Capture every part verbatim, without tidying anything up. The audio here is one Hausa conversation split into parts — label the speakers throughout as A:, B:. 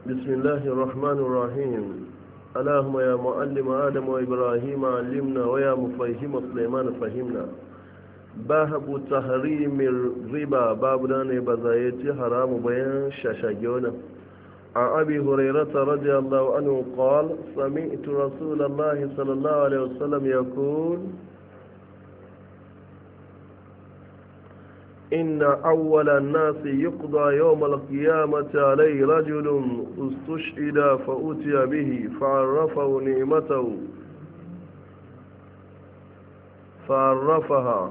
A: بسم الله الرحمن الرحيم. اللهم يا معلم آدم وإبراهيم علمنا ويا مفهم سليمان فهمنا. باب تحريم الربا، باب دان بزايتي حرام بيان شاشاجونا. عن أبي هريرة رضي الله عنه قال: سمعت رسول الله صلى الله عليه وسلم يقول: إن أول الناس يقضى يوم القيامة عليه رجل استشهد فأتي به فعرفه نعمته فعرفها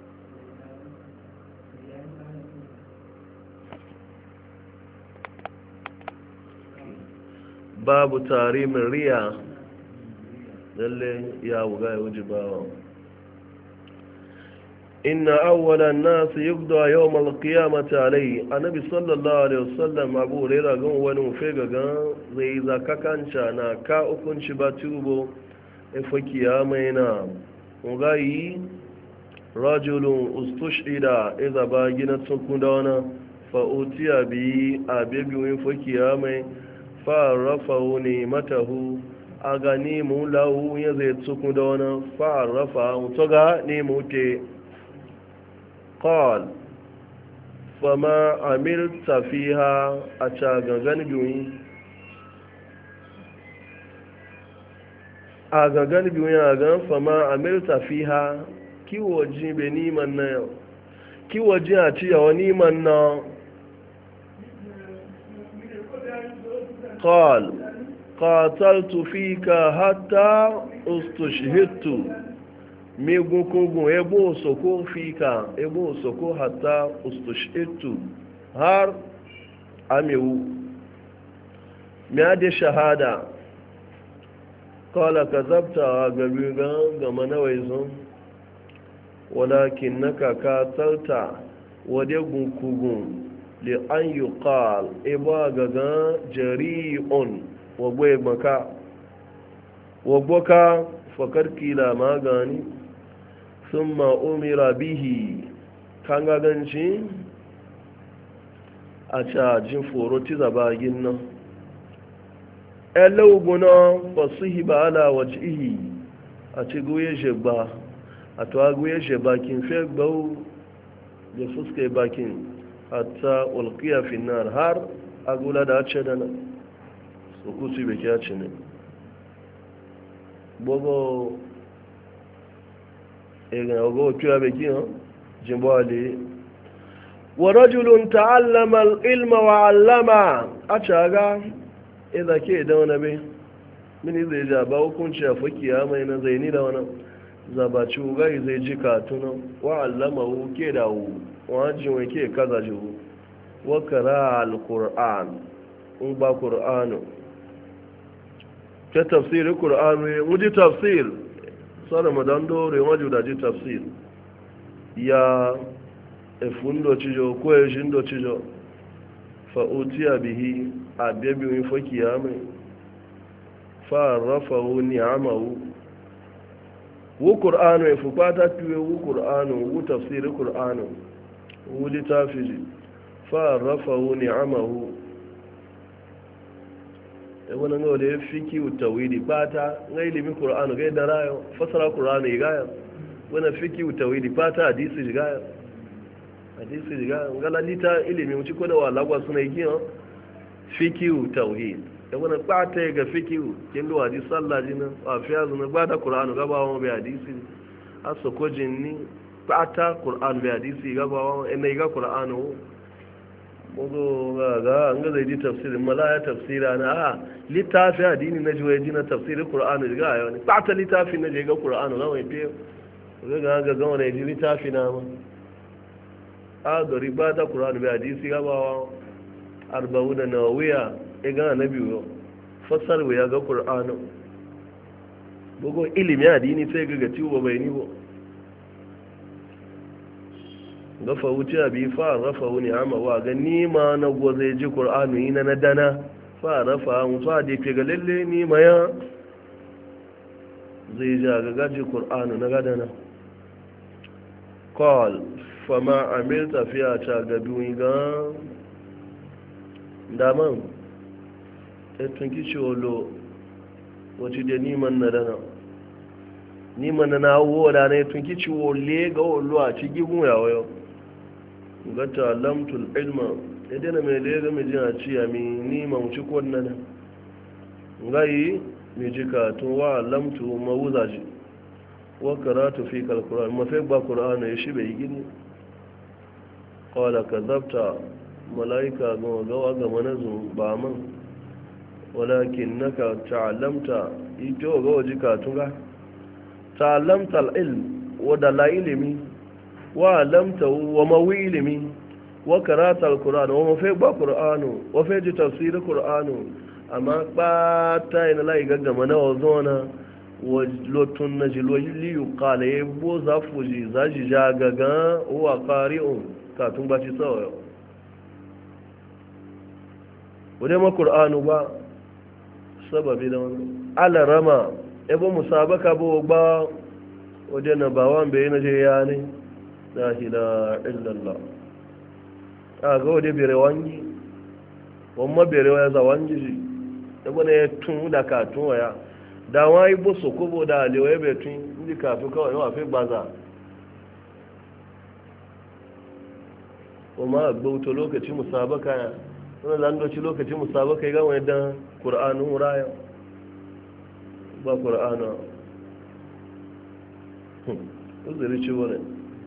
A: باب تحريم الرياء. للي يا وغاي وجباوه. إن أول الناس يقضى يوم القيامة عليه. النبي صلى الله عليه وسلم أبو هريرة قال ونفيق قال زي إذا كانشا نا كا أكون شباتوبو إفكيا مينا وغاي رجل استشهد إذا باقينا تكون فأوتي بي أبيبي وإفكيا مي فعرفه نعمته أغني مولاو يزيد تكون فعرفه وتغى نعمته. قال: فما عملت فيها أشاغغن بيوين أغغن بيوين أغغن فما عملت فيها كي وجي بني من كي وجي أتي وني من. قال: قاتلت فيك حتى استشهدت. migun kogun ebo soko fika ebo soko hatta ustushitu har amewu mi ade shahada. kala kazabta gabi gama nawai zon walakin naka katalta wade gunkugun li an yi qal ebo gaga jari'un wagbo maka wagbo ka fakar kila magani sun ma'umira bihi kan gaganci a cajin foroti zabagin nan ẹlẹ́ogun fasuhi ba ala wace ihi a ci goye sheba a tuwa goye sheba kin fe gbau da fuska bakin hatta ulkiya finnar har agula da ce da nan su kusi bai kya ci ne gbogbo إذا أقول كيا بكيا جمالي. ورجل تعلم العلم وعلمه أشاغا إذا كي دونا به من إذا جابا وكون شافكيا ما ينزيني دونا زباشوغا إذا جكاتنا وعلمه كي داو واجوا كي كذا جو وقرأ القرآن وبا قرآن كتفسير القرآن ودي تفسير sana madando remajo da ji tafsir ya efundo cijo ko ejindo cijo fa utiya bihi abebi min fakiyame fa rafahu ni'amahu wu qur'anu e fukata tuwe wu qur'anu wu tafsir qur'anu wu litafiji fa rafahu ni'amahu wani ga wadda ya fi kiwu tawidi fata ga ilimin ƙura'anu ga yadda rayo fasara ƙura'anu ya gaya wani fi kiwu tawidi fata hadisi ya gaya hadisi ya gaya ga lalita ilimin wuce ko da wa lagwa suna yi kiyon fi kiwu tawhid da wani fata ya ga fi kiwu kin da wadi sallah jina a fiya zuna ba da ƙura'anu gaba wa bai hadisi a sokojin ni fata ƙura'anu bai hadisi gaba wa ina yi ga ƙura'anu mugu ga an ga zai ji tafsirin malaya tafsira na a littafi addini na jiwa ji na tafsirin qur'ani ga ayo ne ba ta littafi na je ga qur'ani na wai fiye ga ga ga ga wani ji littafi na ma a gari ba da qur'ani bai hadisi ga ba arba'una nawawiya e ga nabi yo fasar ya ga qur'ani mugu ilimi addini sai ga ga ciwo bai ni bo gafa wuce abi fa rafa wani ama wa ga nima na goze ji qur'anu ina na dana fa rafa mu fa de ke ga lalle nima ya zai ja ga gaji qur'anu na gadana qal fama amilta fiya ta ga duyi ga daman etun kici olo wace da niman na dana niman na na wo da ne tun kici wole ga olo a ci gigun ya wayo ga ta'allamtul ilma idan mai da ga mai jina ci ya mi niman ci ko nan ngai mi jika tun wa lamtu mawuza ji wa karatu fi alquran ma fa ba qur'ana ya shi bai gini qala kadhabta malaika ga gawa ga manazu ba man walakin naka ta'allamta ito ga waje katunga ta'allamta al-ilm wa dala ilimi wa lamta wa mawi ilimi wa karata al-qur'an wa mafi ba qur'anu wa fi ji tafsir qur'anu amma ba ta ina lai gaggama na wazona wa lotun najilo li yuqala yabo zafuji zaji jagaga wa qari'un katun ba ci sawa wade ma qur'anu ba sababi da wani alarama ebe musabaka bo ba wajen na bawan bai na je ya ne la ila illallah a ga wade bere wangi wamma bere waya za wangi ji ebe na ya tun da ka tun waya da wani bo sokobo da alewa ebe tun ndi ka fi kawai yawa fi gbaza wamma a gbauta lokaci musabaka ya wani landoci lokaci musabaka ya gama yadda ƙura'anu raya ba ƙura'anu uzuri ci wani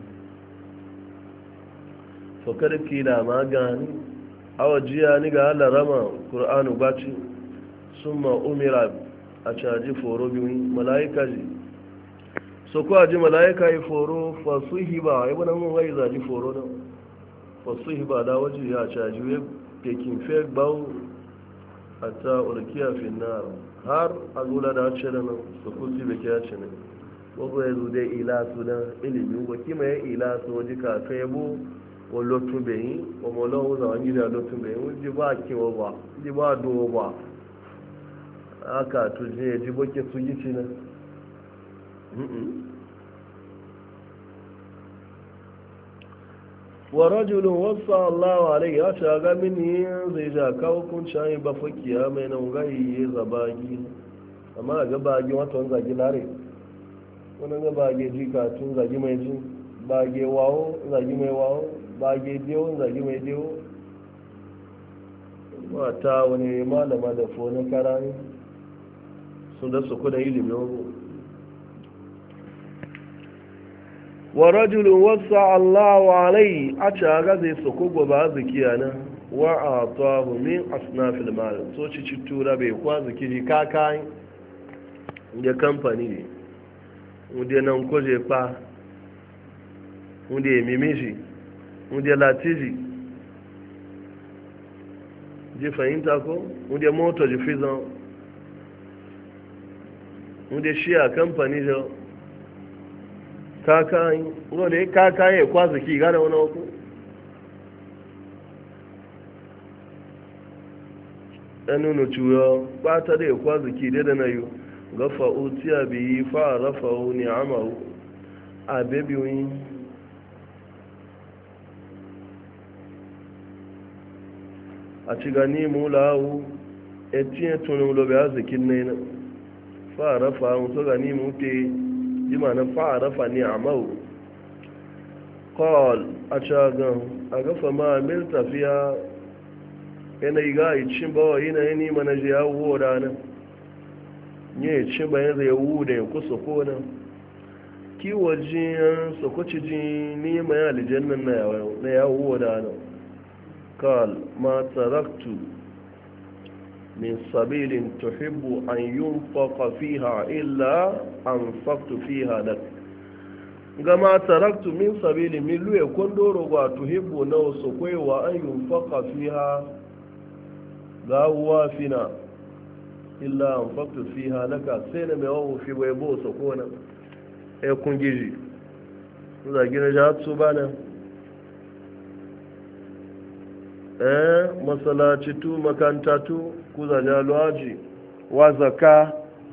A: fakar ki da magani awa jiya ni ga halarama ƙura'anu baci sun ma umira a caji foro biyu mala'ika ji so kuwa ji mala'ika yi foro fasu hiba ya wani mun wai zaji foro na fasu hiba da waje ya caji ya kekin fe gbau a ta urkiya finnar har a gula da ce da nan su kusi bai kya ce ne gbogbo ya zude ila su don ilimin waki mai ila su waje ka ta yabo wa lotun bai yi wa molon wuza wani gida lotun bai yi wajen ba kewa ba ji ba dowa ba aka tuje ya ji boke su yi ci nan wa rajulun wasa Allah alaihi ya ta ga mini zai ja kawo kun shayi ba fakiya mai nan gai ya zabagi amma ga bagi wato an zagi lare wannan ga bagi jika tun zagi mai jin bage wawo zagi mai wawo bage dewo zagi mai dewo mata wani malama da fone karani sun da su kuda ilimin wa rajulun wasa Allahu alai a caga zai soko goba zikiya na wa a tahu min asnafil mal so ci ci tura bai kwa zikiri kakai da kamfani ne wunde nan koje pa wunde mimiji wunde latiji ji fahimta ko wunde moto ji fizan wunde shi a kamfani jo kakayi wanda kakayi ya kwaza ki gane wani waku ɗan nuna cuyo ɓata da ya kwaza ki da na yi ga fa'utiya biyi fa'ara fa'o ne amaru a bebiyoyi a ci gani mulawu etiyan tunan lobe arzikin na yana fa'ara fa'o so gani mute jima na fa'arafa ni amau qal a cagan a gafa ma mil tafiya yanayi ga a cin bawa yana ni mana je ya wuwa rana ne cin bayan zai wu da ya kusa kona kiwo jiyan sokoci ji ni mai alijannan na ya wuwa rana qal ma taraktu من سبيل تحب أن ينفق فيها إلا أنفقت فيها لك كما تركت من سبيل من لو يكون دورو تحب نو سكوي وأن ينفق فيها غاوا فينا إلا أنفقت فيها لك سينا ميوه في ويبو سكونا يكون جيجي إذا جينا جات سبانا eh masalaci tu makanta tu kuzaja lwaji wa zaka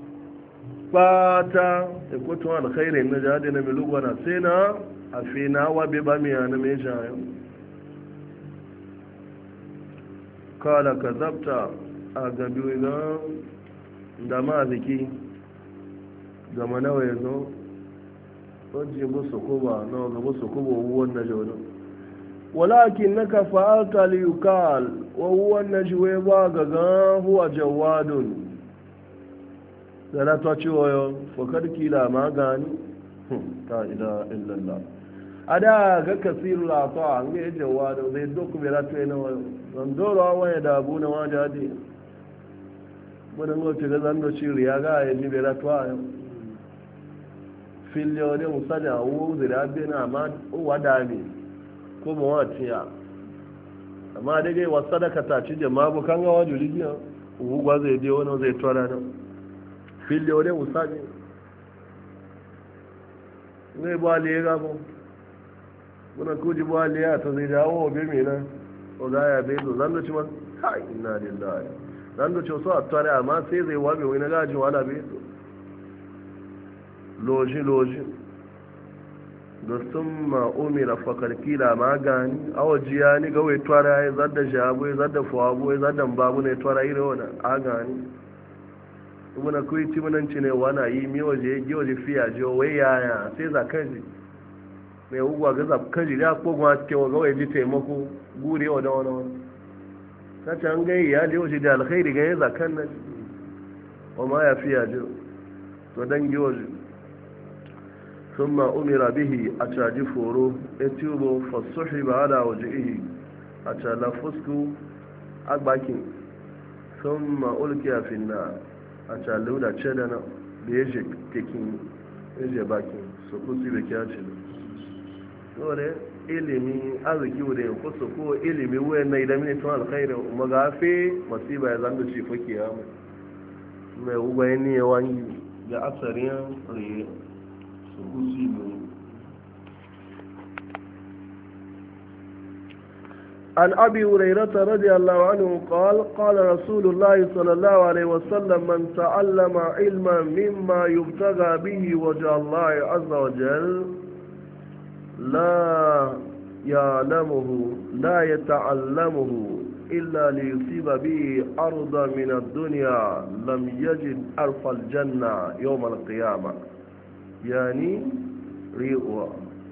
A: bata e kutu alkhairin na jade na milugwana sai na afina wa be ba miya na me jayo kala kazabta a gabi ga da ma ziki gama nawa ya zo wajen bu su kuba na gaba su kuba wuwan na jaunin walakin na ka fa'alta liyukal wuwan na jiwe ba ga gan huwa jawadun da na ta ciwo yau fakar kila ma gani ta ila illallah a da ga kasiru lafa an ga yi jawadu zai duk mai ratu yana wani doro wani da abu na wani jadi wani ngoci ga zan doci riya ga ya ji bai ratu a yau filiyo ne musali a wuwu zai rabe na amma uwa dami ko ma wani tiya amma dai gai wasu sadaka ta ci jama'a bukan gawa jurigiya uwu gwa zai je wani zai tora nan filiyo ne musali ne ba le ga mu muna kuji ba le ya to zai dawo be mi na o da ya be zo zan ci ma kai inna lillahi zan do ci so a tare amma sai zai wabe wani gaji wala be zo loji loji da summa umira fakar kila ma gani awajiya ni ga wai tara ya zadda jabo ya zadda fuwabu ya zadda babu ne tara ire wani a gani muna kuyi ci munanci ne wana yi mi waje gi waje fiya je wai yaya sai za kanji mai ugwa ga za kanji da ko gwa ke wa ga wai ji taimako gure wa da wani ta can ga ya je waje da alkhairi ga za kan nan wa ma ya fiya je to dan gi waje thumma umira bihi a caji foro etubo fasuhiba ala wajhihi a cala fusku agbakin thumma ulkiya fi an-nar a calu da ce da nan da ya je tekin ya je bakin su kusi da kya ce da dole ilimi arziki wuda yin kusa ko ilimi wuyan na idan mini tun alkhairu magafe masiba ya zanga ce fake ya mai mai ubayen ne ya wangi da asarin riye su kusi da عن أبي هريرة رضي الله عنه قال قال رسول الله صلى الله عليه وسلم من تعلم علما مما يبتغى به وجه الله عز وجل لا يعلمه لا يتعلمه إلا ليصيب به أرضا من الدنيا لم يجد أرف الجنة يوم القيامة يعني ريئها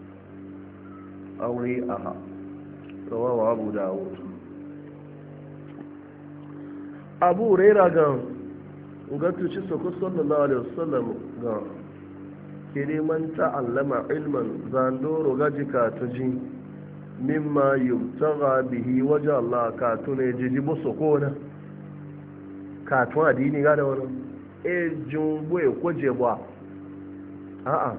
A: أو ريئها رواه أبو داود أبو ريرا قال قلت شسوك صلى الله عليه وسلم قال كده من تعلم علما زاندور غجي كاتجي مما يبتغى به وجه الله كاتون يجي بسكونا كاتون ديني قال وانا ايه جنبوه كوجبوا a'a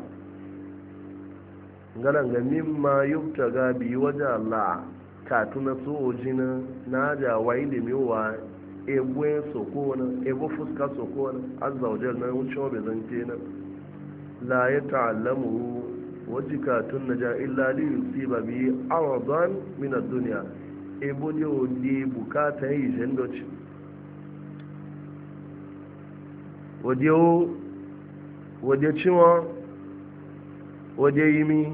A: galan ga mimma yubtaga bi waje Allah ka tuna so jina na ja wa ilimi wa ebwe sokona ebo fuska sokona azza wa jalla na wuce be zance na la ya ta'allamu wajika tun naja illa li yusiba bi aradan min ad-dunya ebo ne o di bukata yi jendoci wadiyo wadiyo ciwon waje yi mi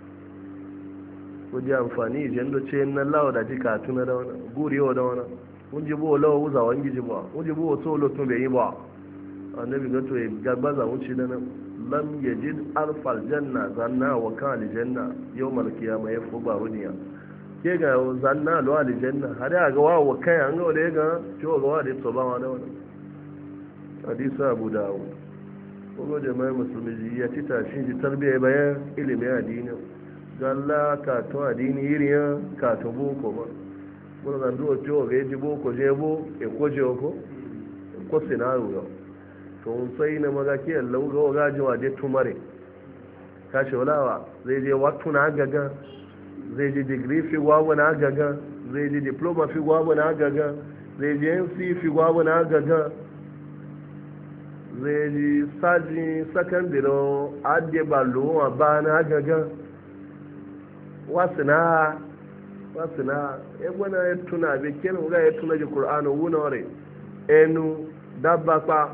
A: waje amfani jendo ce na lawa da jika tuna da wani gurewa da wani wunji bo lawa wuza wangi ji ba wunji bo so lo tun bai yi ba annabi ga to ya gaba za wuce da nan lam yajid alfal janna zanna wa kan aljanna yawmal qiyamah ya fuba wuniya ke ga zanna lo aljanna har ya ga wa kai an ga wale ga to ga wa da to ba wa da wani hadisi abu dawud kuma jama'ar musulmi ya ci tashin ji tarbiyya bayan ilimin addini galla katon addini irin katon boko ma muna zan duwa ciwo ga yaji boko je bo e ko je ko ko sinaru yau to mun sai na maga ke Allah ga ga ji waje tumare ka shi walawa zai je watu na gaga zai je degree fi gwawo na gaga zai je diploma fi gwawo na gaga zai je N C fi gwawo na gaga zai ji saji sakandiro adye balo a ba na gaga wasina wasina ebe na ya tuna be kenan ga ya tuna ji qur'anu wuna ore enu dabba pa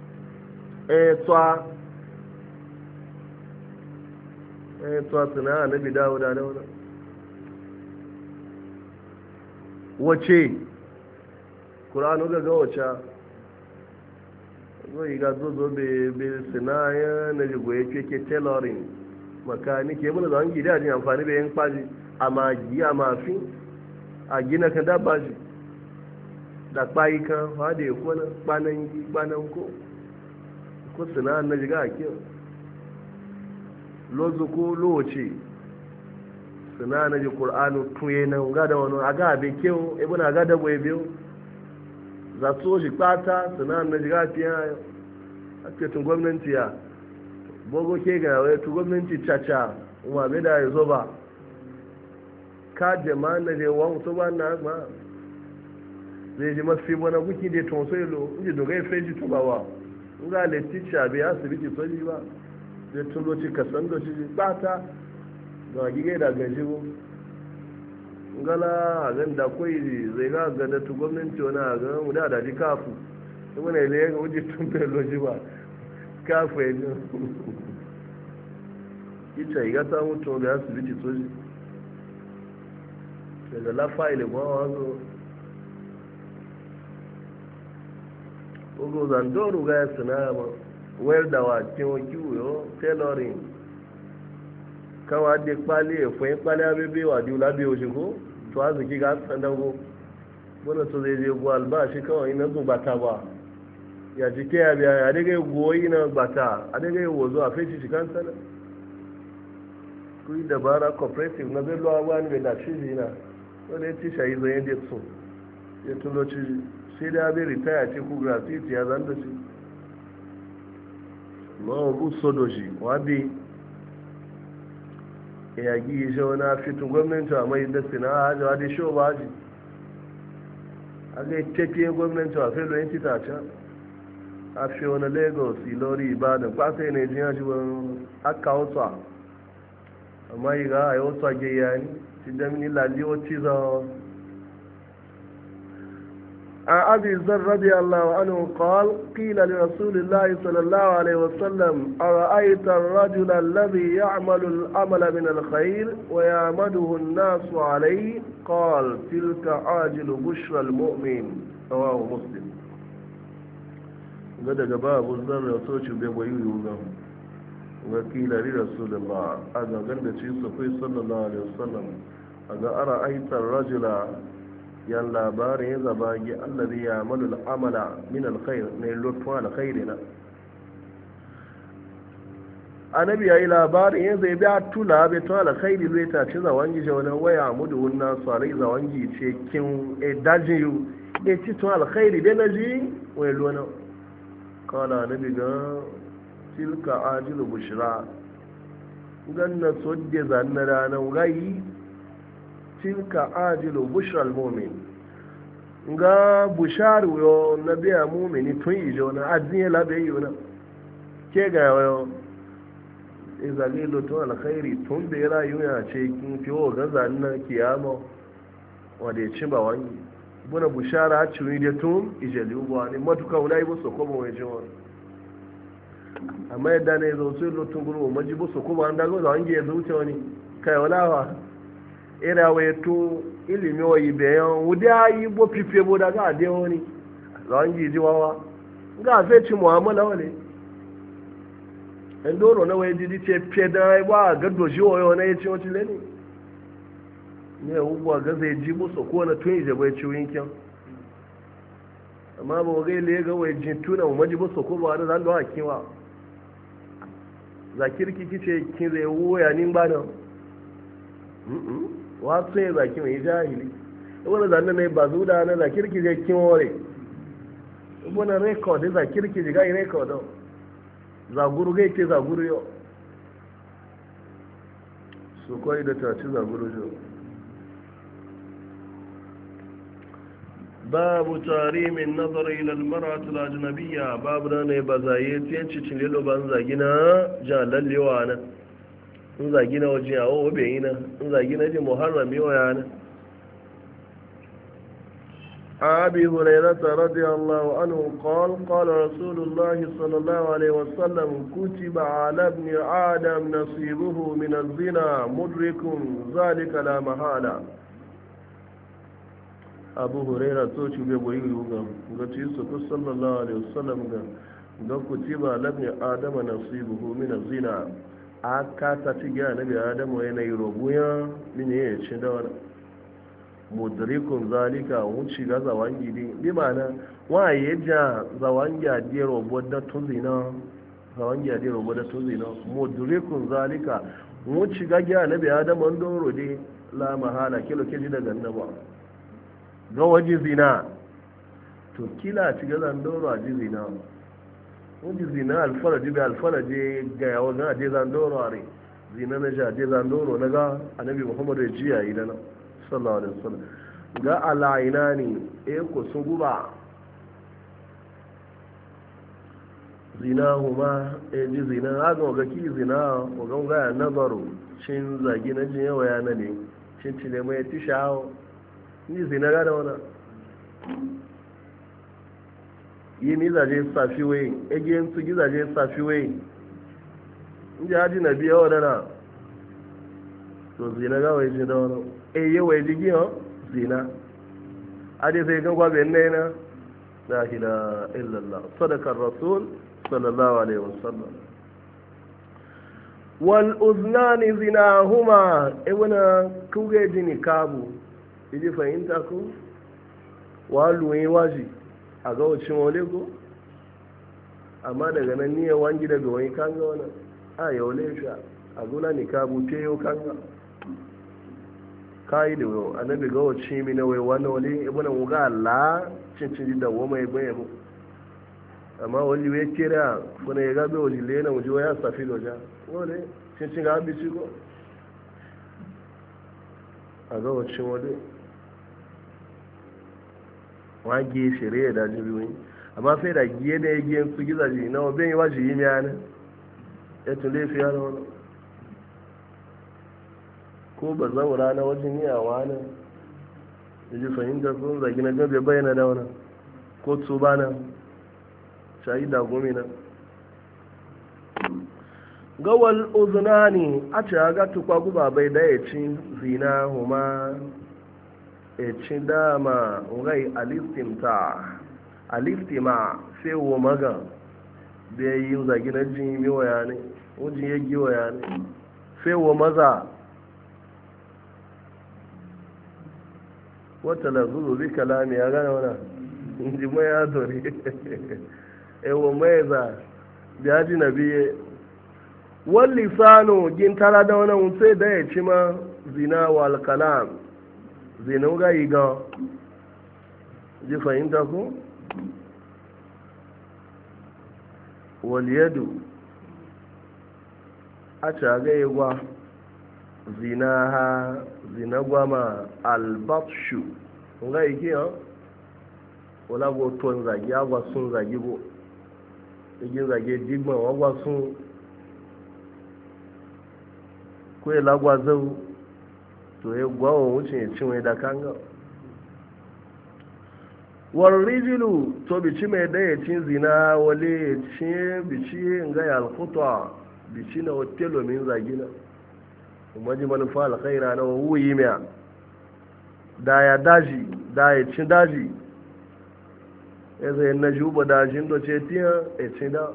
A: etwa etwa tuna nabi dawuda da wannan wace ƙura'anu ga gawaca zai ga zozo bai sinaya na jigoye keke tailoring makaniki yabula da hangi da jin amfani bai yin kwaji a magi a mafi a gina ka dabba shi da kpayi kan hada ya kwana kwanan yi kwanan ko ko sinaya na jiga a kiyo lozo ko lowace sinaya na ji ƙura'anu tuye nan ga da wani a ga abin kyau ibina ga da goye biyu za su shi kpata sinaya na jiga fiye a cikin gwamnati ya bogo ke ga wai tu gwamnati caca wa bai da ya zo ba ka jama'a na je wa mutu ba na ma zai ji mafi wani guki da tun so ilo inji dogai feji tuba wa in ga le ticca bai asibiti soji ba zai tun loci kasan da shi bata ga gigai da gajibu ngala a gan da kwai zai ga ga da tu gwamnati wani a ga mu da daji kafu wani ile ga wuji tun bai loji ba kafu ya ji ita iga ta mutu da asibiti soji daga lafa ile ma wazo ogo zandoro ga ya sina ma wayar da wa kiwo kiwo tailoring kawa de pali e fo pali abebe wa di ulabe o shigo to aziki ga sandago bona to zai je go albashi kawai ina zo bata ba ya jike ya biya ya daga goyi na bata a daga wozo a feshi shi kan sana ku yi dabara cooperative na zai luwa wani da shi na wani ya ci shayi zai yadda su ya tulo ci sai da abin ritaya ce ku gratuity ya zan da shi ma wabu sodo shi wabi ya gi shi wani fitin gwamnati a mai dasi na hajji wa dai shi ba hajji a ga tafiye gwamnati a filo yin tita can a fi wani lagos ilori ibadan kwasa yana jiya shi wani aka wata amma yi ga a yi wasu ake yayi ti damini lalli wacce za عن أبي ذر رضي الله عنه قال قيل لرسول الله صلى الله عليه وسلم أرأيت الرجل الذي يعمل العمل من الخير ويعمده الناس عليه قال تلك عاجل بشرى المؤمن رواه مسلم قد جاء أبو ذر يصوش بيبويه وقيل لرسول الله أنا قلت صلى الله عليه وسلم أنا أرأيت الرجل yan labarin ya zaba gi allazi ya amalu al'amala min alkhair ne lotwa alkhairina annabi yayi labarin ya zai biya tula bai to alkhairi zai ta ci zawangi je wannan waya mudu wannan salai zawangi ce kin e dajin yu e ci to alkhairi dai naji wai lona kala annabi ga tilka ajilu bushra ganna sodde zanna ranan gai tilka ajilu bushral mu'min nga bushar yo na biya mu'mini tun ijo na adin la be yo na ke ga yo izalilu to alkhairi tun be rayu ya ce kin fiwo ga zanna kiyama wade cin ba wani buna bushara ciwi da tun ijeli ubo ne matuka ulai bo soko bo wejo amma yadda ne zo sai lotun guru maji bo soko ba anda go da wange zuciya wani kai walawa ira weto ilimi wa ibeyan wuda yi bo pipe bo daga ade woni rangi jiwawa ga fe ci muamala wale endoro na we didi ce peda wa ga doji oyo na yace wati leni ne ugwa ga zai ji bo so ko na tun je bai ci winkin amma ba ga le ga wai jin tuna mu maji bo so ko ba da zan do hakiwa zakirki kice kin zai woya nin ba nan mm wasu ya zaki mai jahili wani zanen na ba zuda na zakirki zai kinwore wani rekod zakirki jiga yi rekod zaguru gai ce zaguru yau su kwai da taci zaguru yau babu tarimin nazari ilal maratul ajnabiyya babu na ne ba zaye tiyanci cin lilo ban zagina jalallewa na in zagi na waje a wabe yi na in zagi na ji muharrami wa yana abi hurairata radiyallahu anhu qala qala rasulullah sallallahu alaihi wasallam kutiba ala ibn adam nasibuhu min az-zina mudrikun zalika la mahala abu huraira to ci bai boyi ga ga ci su ku sallallahu alaihi wasallam ga ga kutiba lam ya adama nasibuhu min az-zina aka ta ci ga nabi adamu yana yi robuya min ya ci da wani mudrikun zalika wuci ga zawangi ne bi ma'ana waye ja zawangi a diyar robo da tuzina zawangi a diyar robo da tuzina mudrikun zalika wuci ga ga nabi adamu an doro dai la mahala kilo keji daga annaba ga waje zina to kila ci ga zan doro a ji zina waje zina alfaraji bai alfaraji ga yawa ga je zan doro a rai zina na ja je zan doro na ga annabi muhammadu ya ji yayi da nan sallallahu alaihi wasallam ga alaina ne e ko sun guba zina huma e ji zina aga ga ki zina ko ga ga nazaru cin zagi na jin yawa ya ne cin cile mai tishawo ni zina ga da wannan yi ni zaje safiwe ege su gizaje safiwe inji haji na biya wadana to zina ga wai ji da wannan eye wai ji giyo zina ade sai ga gwabe ne na la ilaha illallah sadaqar rasul sallallahu alaihi wasallam wal uznani zinahuma ibna kuge jini kabu idi fahimta ku walu yi waji a ga wacin wale ko amma daga nan niyan wangi daga wani kanga wani a yaule shi a guna ni kabu te yau kanga kayi da yau annabi ga wacin mi na wai wani wale ibna wuga Allah cincin da woma ya gbaye mu amma wali we kira kuna ya gabe wali lena mu jiwa ya safi loja wale cincin ga bi ko a ga wacin wale wage shirye da jibiyoyi amma sai da giye da ya giye su gizaje na wabin yi waje yi miya ne ya tule fiye da wani ko ba zaura na wajen yawa ne da ji fahimtar sun zagi na gabe bayyana da wani ko tuba na shayi da gomina gawal uzunani a ce ga tukwa guba bai da ya ci zina huma e ci dama ngai alistimta alistima sai wo maga da yi zagi na jin mi waya ne wajin ya gi waya ne sai wo maza wata lazuzu bi kalami ya gane wana inji mai ya dori e wo mai za da ji na biye wal lisanu gin tara da wannan sai da ya ci ma zina wal kalam zina ga yi ga ji fahimta ko waliyadu a cagaye gwa zina ha zina gwama albatshu ga yi kiyan wala go ton zagi agwa sun zagi go igin zage digma wagwa sun kwe lagwa zau to ya gwawo wucin ya cinwe da kanga warrijilu to bici mai daya cin zina wale ya cinye bici nga ya alkuta bici na hotelo min zagina kuma ji manufa alkhaira na wuyi miya da ya daji da ya cin daji ya zai na juba dajin doce tiya ya cin da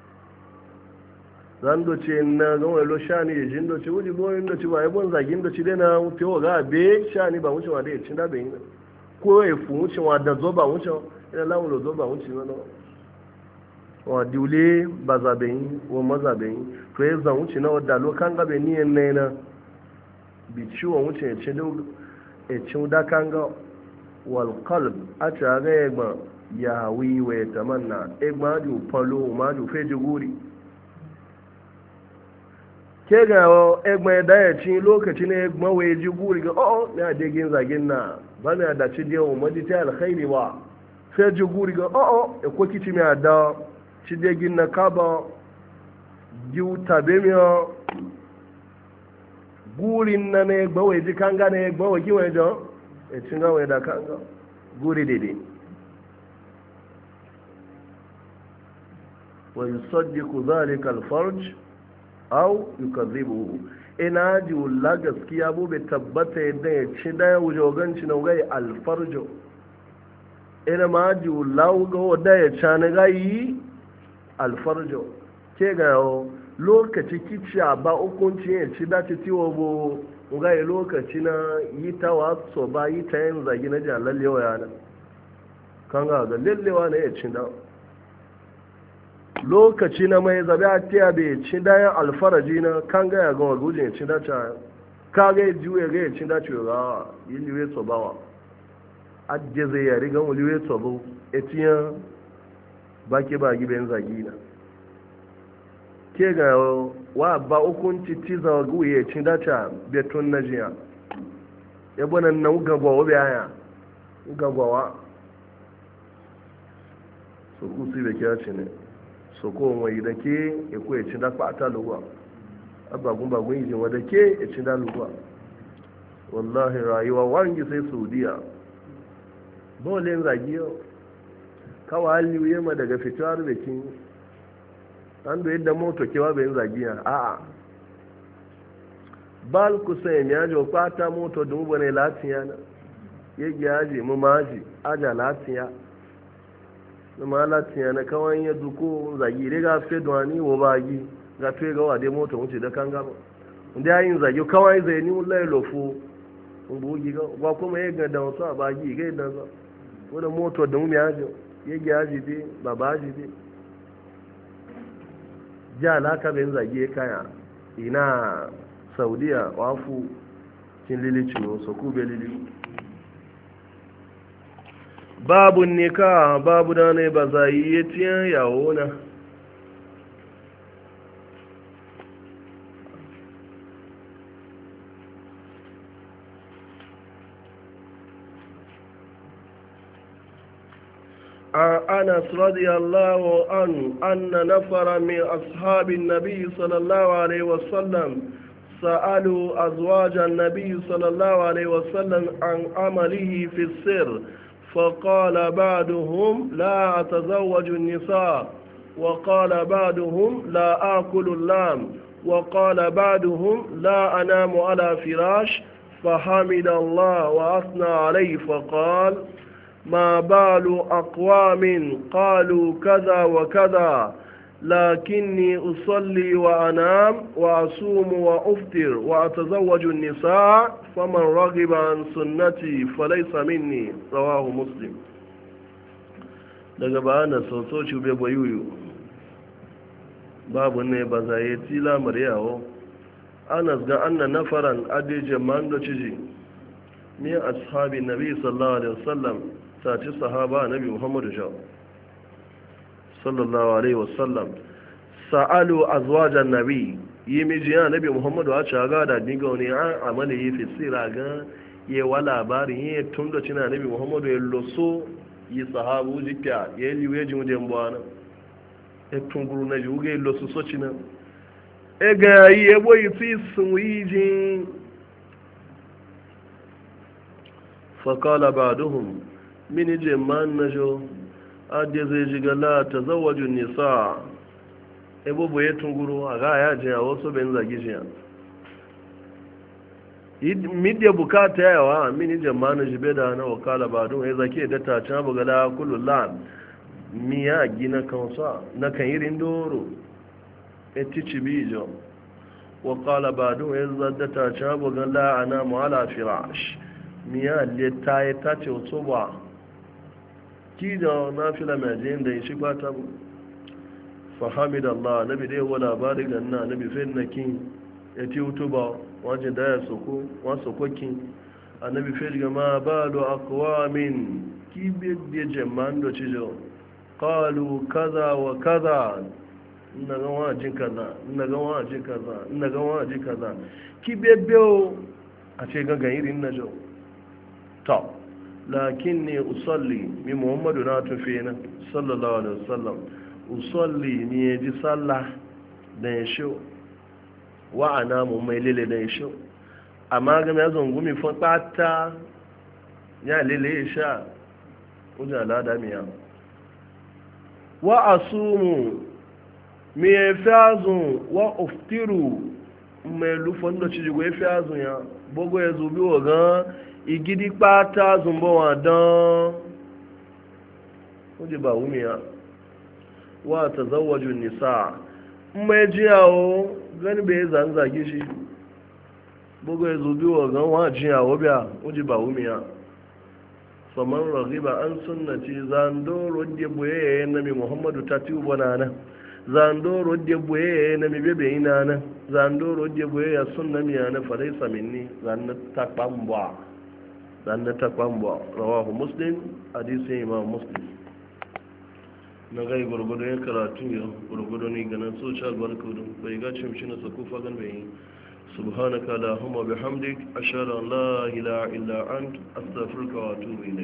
A: zan doce na gama lo shani ya jin doce wuji boyin doce ba ya bon zagin doce dai na wuce wa ga be shani ba wuce wa da ya cin da bai ko ya fu wuce wa da zo ba wuce ina lawun lo zo ba wuce na wa diule ba za bai wa maza bai to ya zan wuce na wadda lo kan ga bai ni ne na bi ciwon wuce ya cin da ya cin da kan ga wal qalb a ta ga ya gba ya wi wa tamanna e gba ju palo ma ju fe juguri ke ga egbe da ya ci lokaci ne mawaye ji guri ga o'o ya degin zagin na ba mai da ci dewa madi ta alkhairi ba sai ji guri ga o'o e ko kici mai da ci degin na kaba giu tabe mi gurin na ne gbawe ji kanga ne gbawe ki wai jo e cin ga wai da kanga guri dede wa yusaddiqu dhalika al-farj au yukadhibu ina ji wula gaskiya bu bai tabbata yadda ya ci daya wujoganci na gai alfarjo ina ma ji lawo ga wadda ya cani gayi alfarjo ke ga lokaci kiciya ba hukunci ya ci dace tiwo bo ga lokaci na yi ta waso ba yi ta yin zagi na jalallewa yana kan ga ga lallewa na ya ci da lokaci na mai zabi a tiya bai ci dayan alfaraji na kan ga ya ga wagujin ya ci dace ka ga juye ga ya ci dace ga yi liwe tsobawa adje zai yari gan liwe tsobo etiyan baki ba giben zagi na ke ga wa ba hukunci tiza wa guye cin dace betun na jiya ya bana nan gagwawa bayaya gagwawa so ku si be kya ce ne so ko mai da ke ya ko ya cin da kwata luwa abagun bagun yi wa da ke ya cin da luwa wallahi rayuwa wangi sai saudiya dole zagi yau kawai haliyu ma daga fitowar bikin an da yadda moto kewa bayan zagiya a'a bal kusa ya miyaji wa kwata moto da mu bane latiya na ya gyaji mu maji aja latiya na ma latiya na kawai ya duko zagi dai ga fe duwani wa bagi ga fe ga wa dai moto wuce da kan gaba inda ya yin zagi kawai zai ni mulai lofo in bugi ga wa kuma ya ga da wasu a bagi ga yadda za wadda moto da mu miyaji ya gyaji dai babaji dai ji alaka bayan zage kaya ina saudiya wafu kin lilici wasu kube lili babu nika babu da ne ba za yi ya tiyan yawo na عن أنس رضي الله عنه أن نفر من أصحاب النبي صلى الله عليه وسلم سألوا أزواج النبي صلى الله عليه وسلم عن عمله في السر فقال بعضهم لا أتزوج النساء وقال بعضهم لا آكل اللام وقال بعضهم لا أنام على فراش فحمد الله وأثنى عليه فقال ما بال أقوام قالوا كذا وكذا لكني أصلي وأنام وأصوم وأفطر وأتزوج النساء فمن رغب عن سنتي فليس مني رواه مسلم daga ba na sosoci bai bayuyu babu ne ba za yi tila maryawo anas ga anna nafaran adije mando ciji min ashabi nabi sallallahu alaihi wasallam sace sahaba nabi muhammadu sallallahu alaihi wasallam sa'alu azwajan nabi yi mijiya nabi muhammadu a caga da diga wani an amala yi fisira ga yi wa labarin yi tun da cina nabi muhammadu ya loso yi sahabu jikiya ya yi liwe jin wajen buwana ya tunguru na jiwu ga yi loso so cina e ga yi ya boyi fi sun yi jin fakala ba duhun mini je man na jo adi zai ji gala ta zawajin nisa ebo boye tunguru a ga ya jiya wasu ben zagi jiya midya bukata yawa mini jama'ana jibe da na wakala ba don ya zake da ta can bugala kullu lan miya gina kansa na kan irin doro etici bijo wakala ba don ya zadda ta can bugala ana mu'ala firash miya leta ya tace wato ba ki da na fila mai jiyin da ya shi kwata bu fahamid Allah nabi dai wa labari ga na nabi fe nakin ya ti utuba wajen da ya soko wa sokokin annabi fe ga ma balu aqwamin ki be de jama'an do cijo qalu kaza wa kaza inna ga wajin kaza inna ga wajin kaza inna ga wajin kaza ki be be a ce ga irin na jo ta lakinni usalli mi muhammadu na tufina sallallahu alaihi wasallam usalli ni ya ji sallah da ya shi wa ana mu mai lele da ya shi amma ga mai zungumi fatata ya lele ya sha uja alada miya wa asumu mi ya fi azun wa uftiru mai lufan da cijigo ya fi azun ya bogo ya zubi wa gan igidi pata zumbo wa don uji ba wumiya wa ta zawajin nisa mai jiyawo gani bai zanzage shi bugu ya zubi wa gan wa jiyawo biya uji ba wumiya faman ragiba an sunnati zandoro de boye na mi muhammadu tatiyu banana zandoro de boye na mi bebe ina zandoro de boye ya sunna mi ana falaisa minni zanna takbamba zanna takbamba rawahu muslim hadisi imam muslim na gai gurgudu ya karatu ya gurgudu ne ganin social barkudu bai ga cimci na sakufa gan bai subhanaka la huma bihamdik ashhadu an la ilaha illa ant astaghfiruka wa atubu ilayk